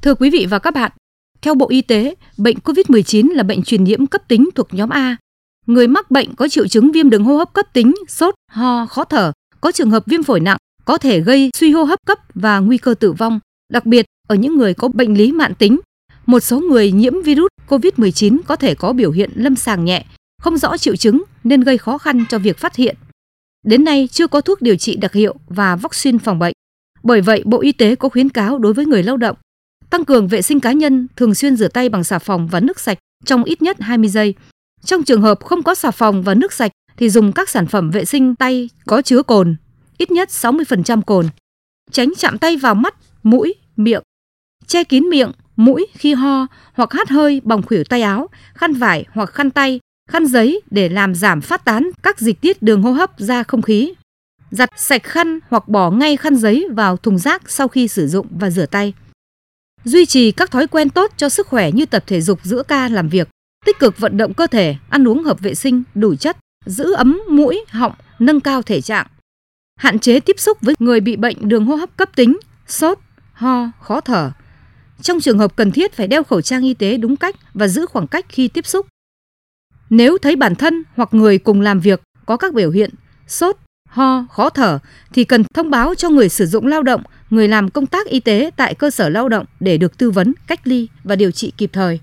Thưa quý vị và các bạn, theo Bộ Y tế, bệnh COVID-19 là bệnh truyền nhiễm cấp tính thuộc nhóm A. Người mắc bệnh có triệu chứng viêm đường hô hấp cấp tính, sốt, ho, khó thở, có trường hợp viêm phổi nặng, có thể gây suy hô hấp cấp và nguy cơ tử vong, đặc biệt ở những người có bệnh lý mãn tính. Một số người nhiễm virus COVID-19 có thể có biểu hiện lâm sàng nhẹ, không rõ triệu chứng nên gây khó khăn cho việc phát hiện. Đến nay chưa có thuốc điều trị đặc hiệu và vaccine phòng bệnh. Bởi vậy, Bộ Y tế có khuyến cáo đối với người lao động tăng cường vệ sinh cá nhân, thường xuyên rửa tay bằng xà phòng và nước sạch trong ít nhất 20 giây. Trong trường hợp không có xà phòng và nước sạch thì dùng các sản phẩm vệ sinh tay có chứa cồn, ít nhất 60% cồn. Tránh chạm tay vào mắt, mũi, miệng. Che kín miệng, mũi khi ho hoặc hắt hơi bằng khuỷu tay áo, khăn vải hoặc khăn tay, khăn giấy để làm giảm phát tán các dịch tiết đường hô hấp ra không khí. Giặt sạch khăn hoặc bỏ ngay khăn giấy vào thùng rác sau khi sử dụng và rửa tay. Duy trì các thói quen tốt cho sức khỏe như tập thể dục giữa ca làm việc, tích cực vận động cơ thể, ăn uống hợp vệ sinh, đủ chất, giữ ấm mũi, họng, nâng cao thể trạng. Hạn chế tiếp xúc với người bị bệnh đường hô hấp cấp tính, sốt, ho, khó thở. Trong trường hợp cần thiết phải đeo khẩu trang y tế đúng cách và giữ khoảng cách khi tiếp xúc. Nếu thấy bản thân hoặc người cùng làm việc có các biểu hiện sốt, ho, khó thở thì cần thông báo cho người sử dụng lao động, người làm công tác y tế tại cơ sở lao động để được tư vấn, cách ly và điều trị kịp thời.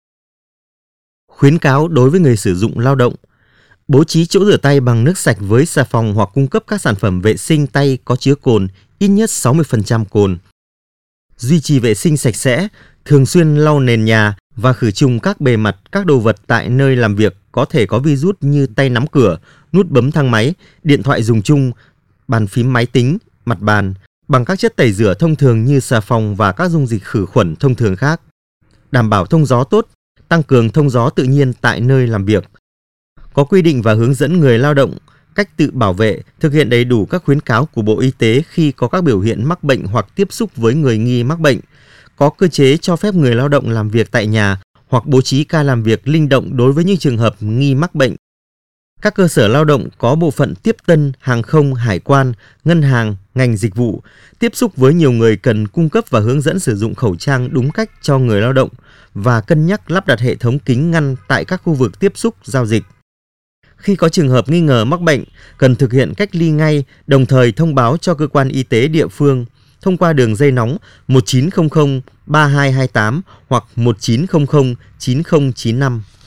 Khuyến cáo đối với người sử dụng lao động: bố trí chỗ rửa tay bằng nước sạch với xà phòng hoặc cung cấp các sản phẩm vệ sinh tay có chứa cồn, ít nhất 60% cồn. Duy trì vệ sinh sạch sẽ, thường xuyên lau nền nhà và khử trùng các bề mặt, các đồ vật tại nơi làm việc có thể có virus như tay nắm cửa, nút bấm thang máy, điện thoại dùng chung, bàn phím máy tính, mặt bàn bằng các chất tẩy rửa thông thường như xà phòng và các dung dịch khử khuẩn thông thường khác. Đảm bảo thông gió tốt, tăng cường thông gió tự nhiên tại nơi làm việc. Có quy định và hướng dẫn người lao động cách tự bảo vệ, thực hiện đầy đủ các khuyến cáo của Bộ Y tế khi có các biểu hiện mắc bệnh hoặc tiếp xúc với người nghi mắc bệnh. Có cơ chế cho phép người lao động làm việc tại nhà hoặc bố trí ca làm việc linh động đối với những trường hợp nghi mắc bệnh. Các cơ sở lao động có bộ phận tiếp tân, hàng không, hải quan, ngân hàng, ngành dịch vụ, tiếp xúc với nhiều người cần cung cấp và hướng dẫn sử dụng khẩu trang đúng cách cho người lao động và cân nhắc lắp đặt hệ thống kính ngăn tại các khu vực tiếp xúc giao dịch. Khi có trường hợp nghi ngờ mắc bệnh, cần thực hiện cách ly ngay, đồng thời thông báo cho cơ quan y tế địa phương thông qua đường dây nóng 1900 3228 hoặc 1900 9095.